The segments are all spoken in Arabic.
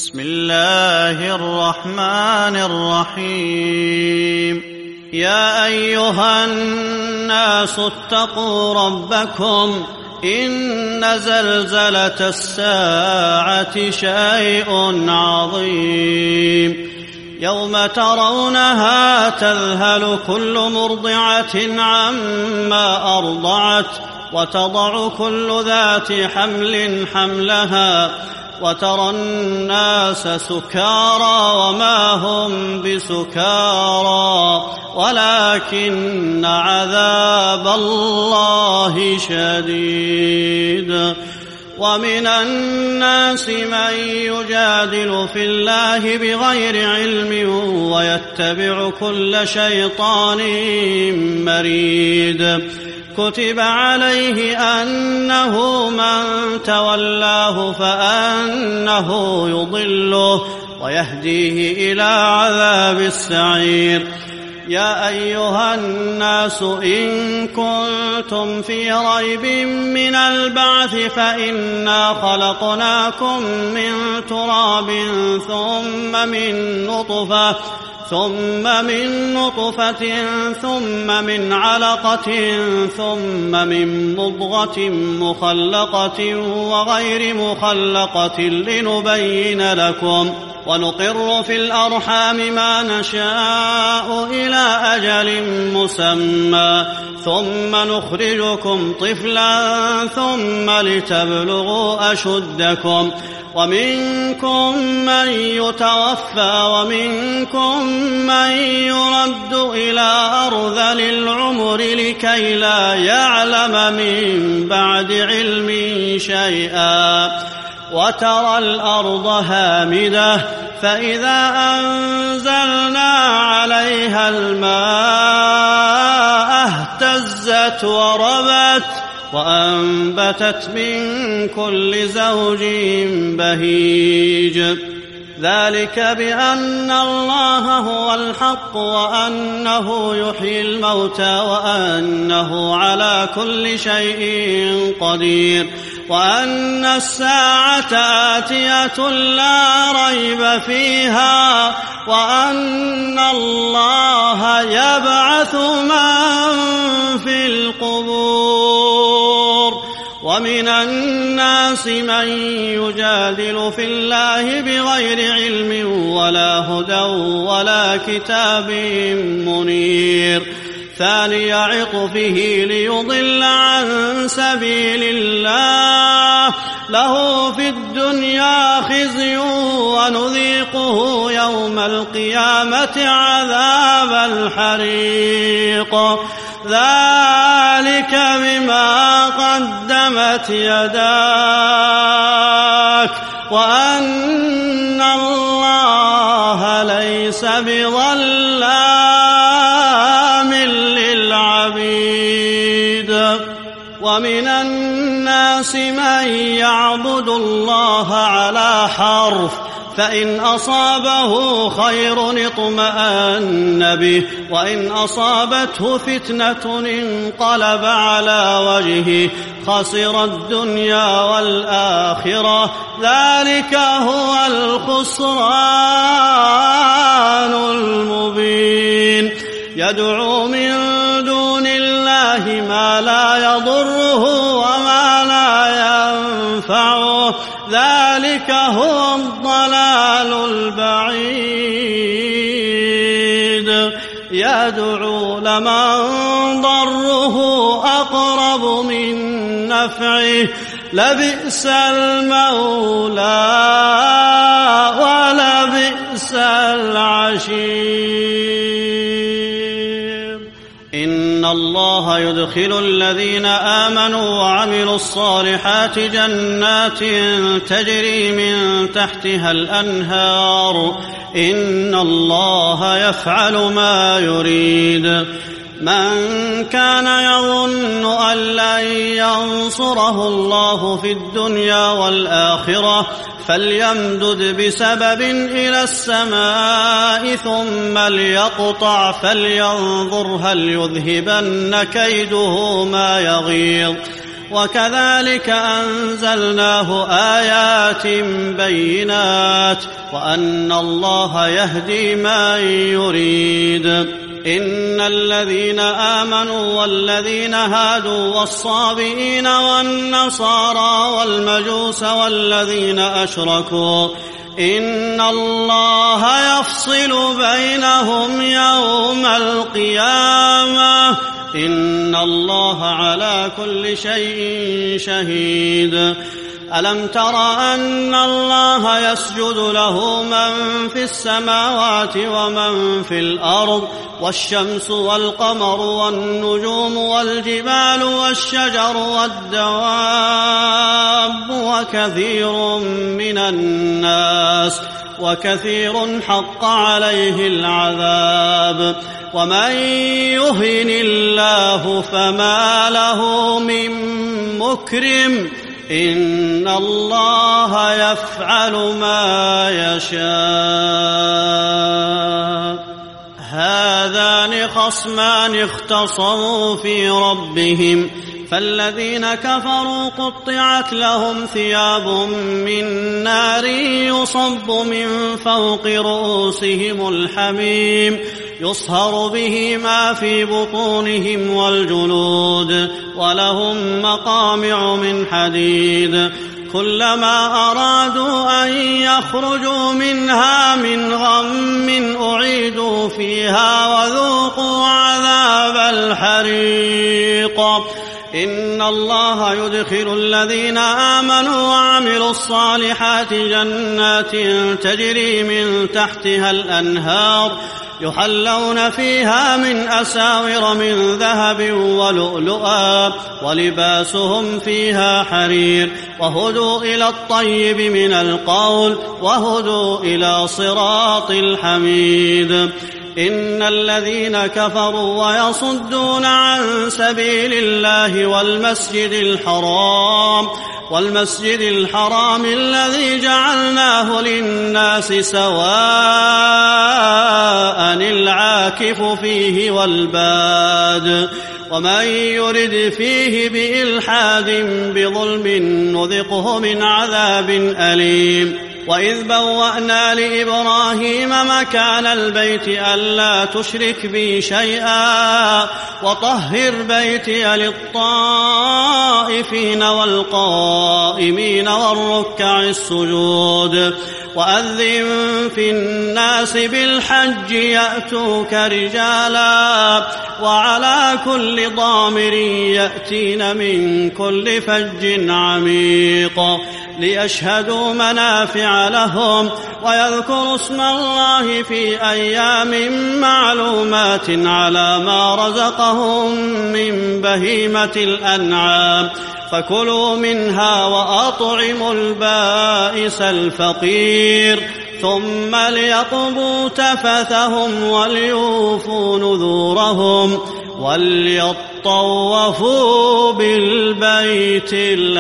بسم الله الرحمن الرحيم. يا أيها الناس اتقوا ربكم إن زلزلة الساعة شيء عظيم يوم ترونها تذهل كل مرضعة عما أرضعت وتضع كل ذات حمل حملها وترى الناس سكارى وما هم بسكارى ولكن عذاب الله شديد. ومن الناس من يجادل في الله بغير علم ويتبع كل شيطان مريد. كتب عليه أنه من تولاه فأنه يضله ويهديه إلى عذاب السعير. يا أيها الناس إن كنتم في ريب من البعث فإنا خلقناكم من تراب ثم من نطفة ثم من علقة ثم من مضغة مخلقة وغير مخلقة لنبين لكم ونقر في الأرحام ما نشاء إلى أجل مسمى ثم نخرجكم طفلا ثم لتبلغوا أشدكم ومنكم من يتوفى ومنكم من يرد إلى أرذل العمر لكي لا يعلم من بعد علم شيئا. وترى الأرض هامدة فإذا أنزلنا عليها الماء اهتزت وربت وأنبتت من كل زوج بهيج. ذلك بأن الله هو الحق وأنه يحيي الموتى وأنه على كل شيء قدير وأن الساعة آتية لا ريب فيها وأن الله يبعث من في القبور. ومن الناس من يجادل في الله بغير علم ولا هدى ولا كتاب منير. ثاني عطفه ليضل عن سبيل الله له في الدنيا خزي ونذيقه يوم القيامة عذاب الحريق. ذلك بما قدمت يداك وأن الله ليس بظلام للعبيد. ومن الناس من يعبد الله على حرف فإن أصابه خير اطمأن به وإن أصابته فتنة انقلب على وجهه خسر الدنيا والآخرة. ذلك هو الخسران المبين. يدعو من دون الله ما لا يضره وما لا ينفعه ذلك هو الضلال البعيد. يدعو لمن ضره أقرب من نفعه لبئس المولى ولبئس العشير. إن الله يدخل الذين آمنوا وعملوا الصالحات جنات تجري من تحتها الأنهار إن الله يفعل ما يريد. من كان يظن أن لن ينصره الله في الدنيا والآخرة فليمدد بسبب إلى السماء ثم ليقطع فلينظر هل يذهبن كيده ما يغيظ. وكذلك أنزلناه آيات بينات وأن الله يهدي من يريد. إن الذين آمنوا والذين هادوا والصابئين والنصارى والمجوس والذين أشركوا إن الله يفصل بينهم يوم القيامة إن الله على كل شيء شهيد. ألم تر أن الله يسجد له من في السماوات ومن في الأرض والشمس والقمر والنجوم والجبال والشجر والدواب وكثير حق عليه العذاب ومن يهن الله فما له من مكرم إن الله يفعل ما يشاء. هذان خصمان اختصموا في ربهم فالذين كفروا قطعت لهم ثياب من نار يصب من فوق رؤوسهم الحميم يصهر به ما في بطونهم والجلود ولهم مقامع من حديد كلما أرادوا أن يخرجوا منها من غم أعيدوا فيها وذوقوا عذاب الحريق. إن الله يدخل الذين آمنوا وعملوا الصالحات جنات تجري من تحتها الأنهار يحلون فيها من أساور من ذهب ولؤلؤا ولباسهم فيها حرير وهدوا إلى الطيب من القول وهدوا إلى صراط الحميد. إن الذين كفروا ويصدون عن سبيل الله والمسجد الحرام الذي جعلناه للناس سواء العاكف فيه والباد ومن يرد فيه بإلحاد بظلم نذقه من عذاب أليم. وإذ بوأنا لإبراهيم مكان البيت ألا تشرك بي شيئا وطهر بيتي للطائفين والقائمين والركع السجود وأذن في الناس بالحج يأتوك رجالا وعلى كل ضامر يأتين من كل فج عميق ليشهدوا منافع لهم ويذكروا اسم الله في أيام معلومات على ما رزقهم من بهيمة الأنعام فكلوا منها وأطعموا البائس الفقير ثم ليقضوا تفثهم وليوفوا نذورهم وليطوفوا بالبيت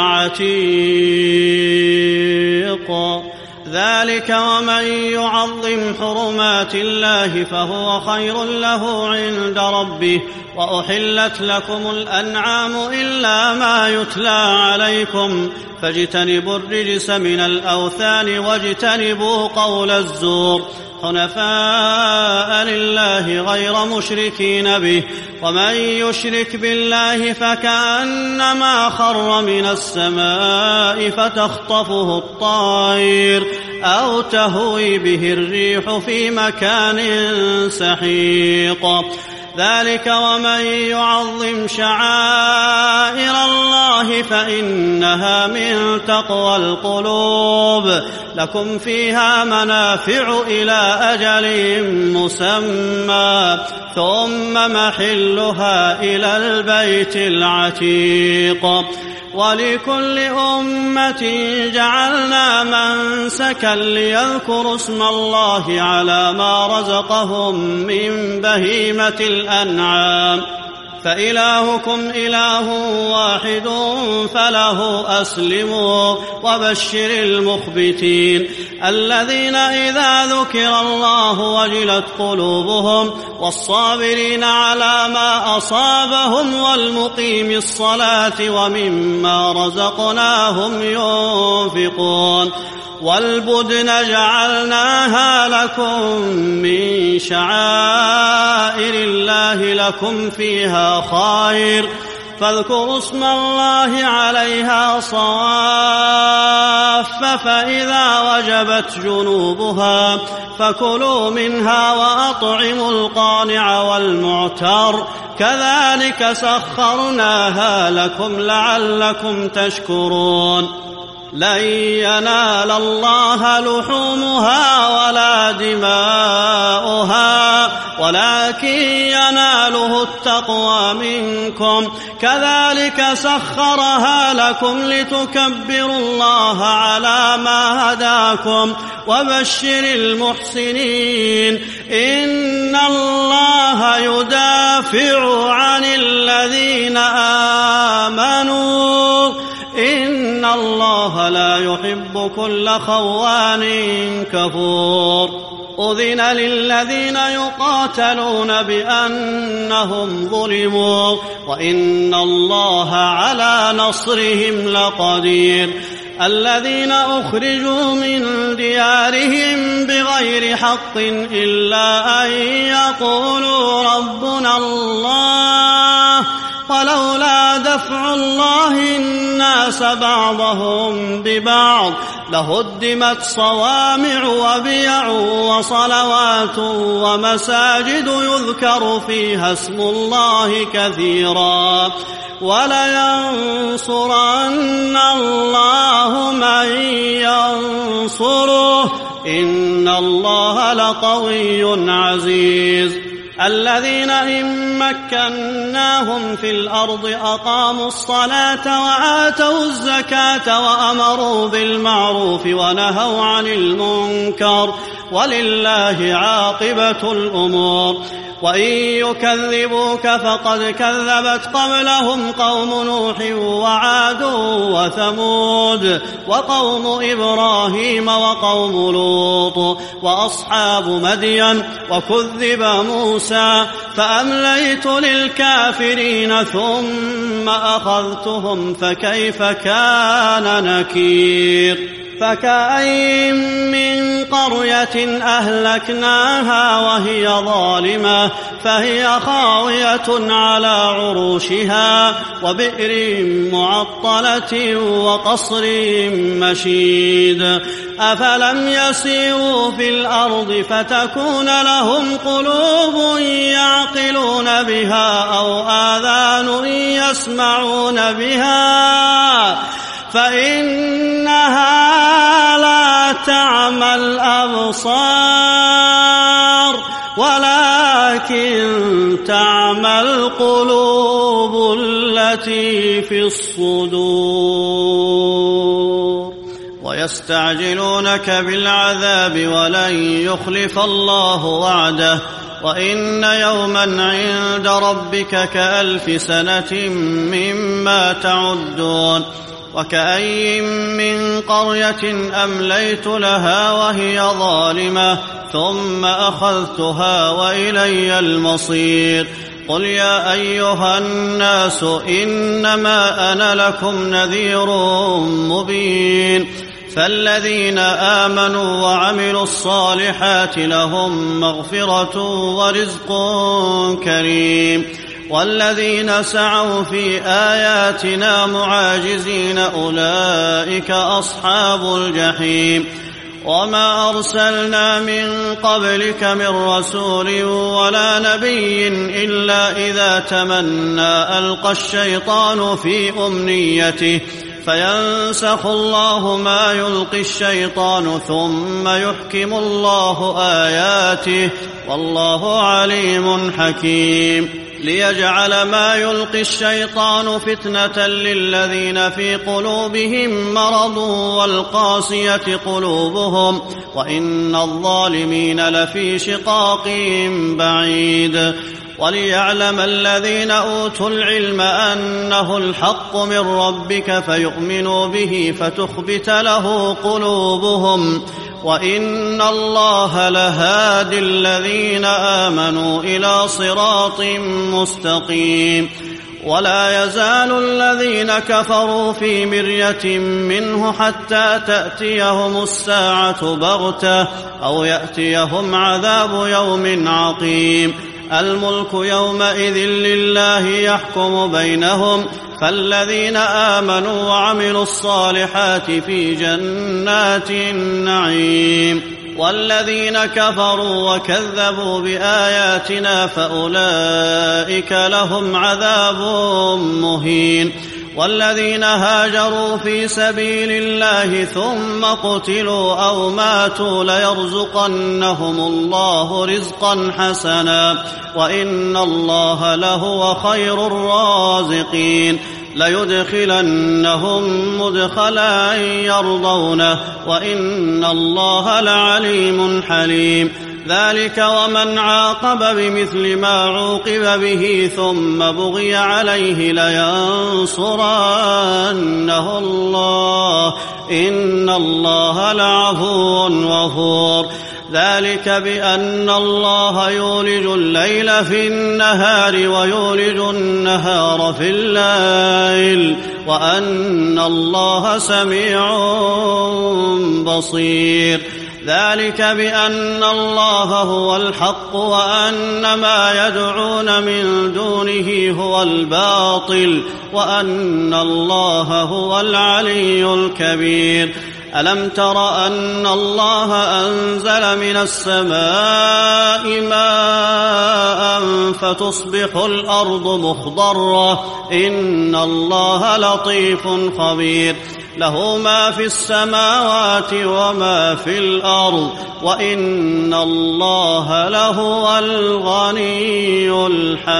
العتيق. ذلك ومن يعظم حرمات الله فهو خير له عند ربه وأحلت لكم الأنعام إلا ما يتلى عليكم فاجتنبوا الرجس من الأوثان واجتنبوا قول الزور حنفاء لله غير مشركين به ومن يشرك بالله فكأنما خر من السماء فتخطفه الطير أو تهوي به الريح في مكان سحيق. ذلك ومن يعظم شعائر الله فإنها من تقوى القلوب. لكم فيها منافع إلى أجل مسمى ثم محلها إلى البيت العتيق. ولكل أمة جعلنا منسكا ليذكروا اسم الله على ما رزقهم من بهيمة الأنعام فإلهكم إله واحد فله أسلموا وبشر المخبتين الذين إذا ذكر الله وجلت قلوبهم والصابرين على ما أصابهم والمقيم الصلاة ومما رزقناهم ينفقون والبدن جعلناها لكم من شعائر الله لكم فيها خير فاذكروا اسم الله عليها صواف فإذا وجبت جنوبها فكلوا منها وأطعموا القانع والمعتر كذلك سخرناها لكم لعلكم تشكرون لن ينال الله لحومها ولا دماؤها ولكن يناله التقوى منكم كذلك سخرها لكم لتكبروا الله على ما هداكم وبشر المحسنين إن الله يدافع عن الذين آمنوا إن الله لا يحب كل خوان كفور أذن للذين يقاتلون بأنهم ظلموا وإن الله على نصرهم لقدير الذين أخرجوا من ديارهم بغير حق إلا أن يقولوا ربنا الله ولولا دفع الله الناس بعضهم ببعض لهدمت صوامع وبيع وصلوات ومساجد يذكر فيها اسم الله كثيرا ولينصرن الله من ينصره إن الله لقوي عزيز الذين إن مكناهم في الأرض أقاموا الصلاة وآتوا الزكاة وأمروا بالمعروف ونهوا عن المنكر ولله عاقبة الأمور وإن يكذبوك فقد كذبت قبلهم قوم نوح وعاد وثمود وقوم إبراهيم وقوم لوط وأصحاب مدين وكذب موسى فأمليت للكافرين ثم أخذتهم فكيف كان نكير فكأين من قرية أهلكناها وهي ظالمة فهي خاوية على عروشها وبئر معطلة وقصر مشيد أفلم يسيروا في الأرض فتكون لهم قلوب يعقلون بها أو آذان يسمعون بها فإنها لا تعمى الأبصار ولكن تعمى القلوب التي في الصدور ويستعجلونك بالعذاب ولن يخلف الله وعده وإن يوما عند ربك كألف سنة مما تعدون وكأين من قرية أمليت لها وهي ظالمة ثم أخذتها وإلي المصير قل يا أيها الناس إنما أنا لكم نذير مبين فالذين آمنوا وعملوا الصالحات لهم مغفرة ورزق كريم والذين سعوا في آياتنا معاجزين أولئك أصحاب الجحيم وما أرسلنا من قبلك من رسول ولا نبي إلا إذا تمنى ألقى الشيطان في أمنيته فينسخ الله ما يلقي الشيطان ثم يحكم الله آياته والله عليم حكيم ليجعل ما يلقي الشيطان فتنة للذين في قلوبهم مرض والقاسية قلوبهم وإن الظالمين لفي شقاق بعيد وليعلم الذين أوتوا العلم أنه الحق من ربك فيؤمنوا به فتخبت له قلوبهم وإن الله لهادي الذين آمنوا إلى صراط مستقيم. ولا يزال الذين كفروا في مرية منه حتى تأتيهم الساعة بغتة أو يأتيهم عذاب يوم عقيم. الملك يومئذ لله يحكم بينهم فالذين آمنوا وعملوا الصالحات في جنات النعيم والذين كفروا وكذبوا بآياتنا فأولئك لهم عذاب مهين. والذين هاجروا في سبيل الله ثم قتلوا أو ماتوا ليرزقنهم الله رزقا حسنا وإن الله لهو خير الرازقين. ليدخلنهم مدخلا يرضونه وإن الله لعليم حليم. ذلك ومن عاقب بمثل ما عوقب به ثم بغي عليه لينصرنه الله إن الله لعفو غفور. ذلك بأن الله يولج الليل في النهار ويولج النهار في الليل وأن الله سميع بصير. ذلك بأن الله هو الحق وأن ما يدعون من دونه هو الباطل وأن الله هو العلي الكبير. ألم تر أن الله أنزل من السماء ماء فتصبح الأرض مخضرة إن الله لطيف خبير. له ما في السماوات وما في الأرض وإن الله لهو الغني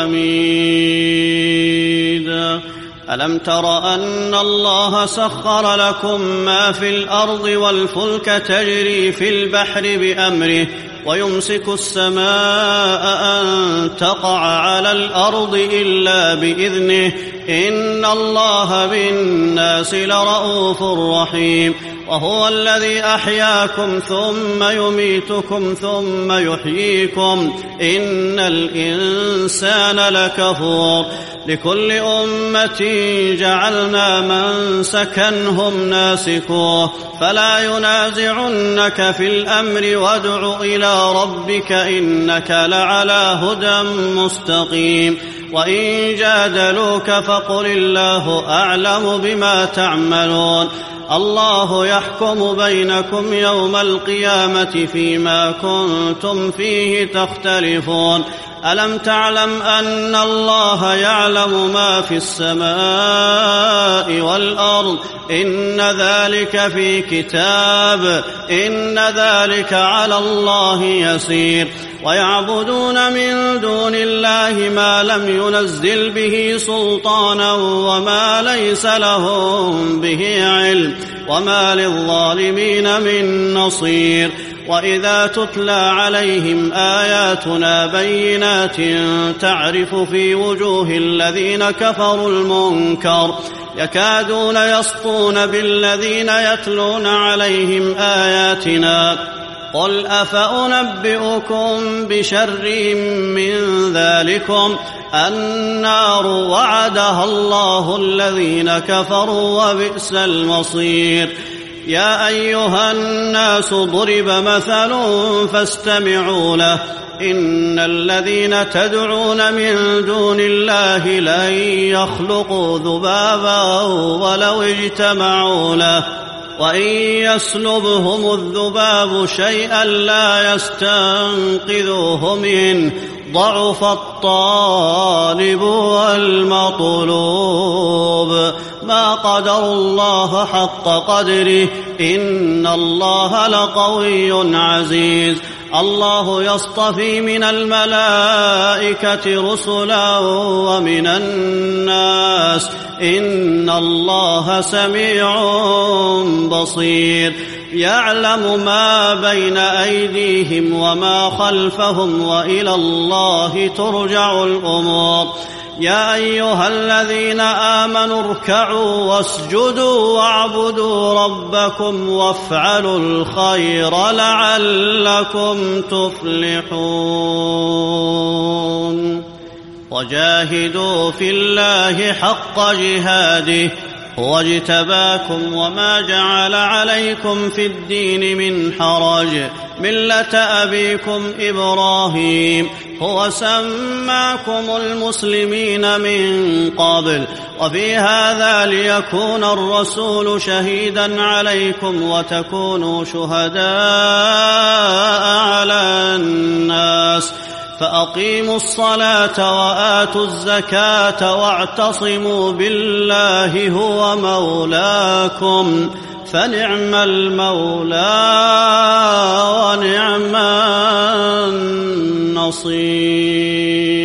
الحميد. ألم تر أن الله سخر لكم ما في الأرض والفلك تجري في البحر بأمره ويمسك السماء أن تقع على الأرض إلا بإذنه إن الله بالناس لرءوف رحيم. وهو الذي أحياكم ثم يميتكم ثم يحييكم إن الإنسان لكفور. لكل أمة جعلنا منسكا هم ناسكوه فلا ينازعنك في الأمر وادع إلى ربك إنك لعلى هدى مستقيم. وإن جادلوك فقل الله أعلم بما تعملون. الله يحكم بينكم يوم القيامة فيما كنتم فيه تختلفون. ألم تعلم أن الله يعلم ما في السماء والأرض إن ذلك في كتاب إن ذلك على الله يسير. ويعبدون من دون الله ما لم ينزل به سلطانا وما ليس لهم به علم وما للظالمين من نصير. وإذا تتلى عليهم آياتنا بينات تعرف في وجوه الذين كفروا المنكر يكادون يسطون بالذين يتلون عليهم آياتنا. قل أفأنبئكم بشر من ذلكم النار وعدها الله الذين كفروا وبئس المصير. يا أيها الناس ضرب مثل فاستمعوا له إن الذين تدعون من دون الله لن يخلقوا ذبابا ولو اجتمعوا له وإن يسلبهم الذباب شيئا لا يستنقذوه منه ضعف الطالب والمطلوب. ما قدر الله حق قدره إن الله لقوي عزيز. الله يصطفي من الملائكة رسلا ومن الناس إن الله سميع بصير. يعلم ما بين أيديهم وما خلفهم وإلى الله ترجع الأمور يا أيها الذين آمنوا اركعوا واسجدوا واعبدوا ربكم وافعلوا الخير لعلكم تفلحون وجاهدوا في الله حق جهاده هو اجتباكم وما جعل عليكم في الدين من حرج ملة أبيكم إبراهيم هو سماكم المسلمين من قبل وفي هذا ليكون الرسول شهيدا عليكم وتكونوا شهداء على الناس فأقيموا الصلاة وآتوا الزكاة واعتصموا بالله هو مولاكم فنعم المولى ونعم النصير.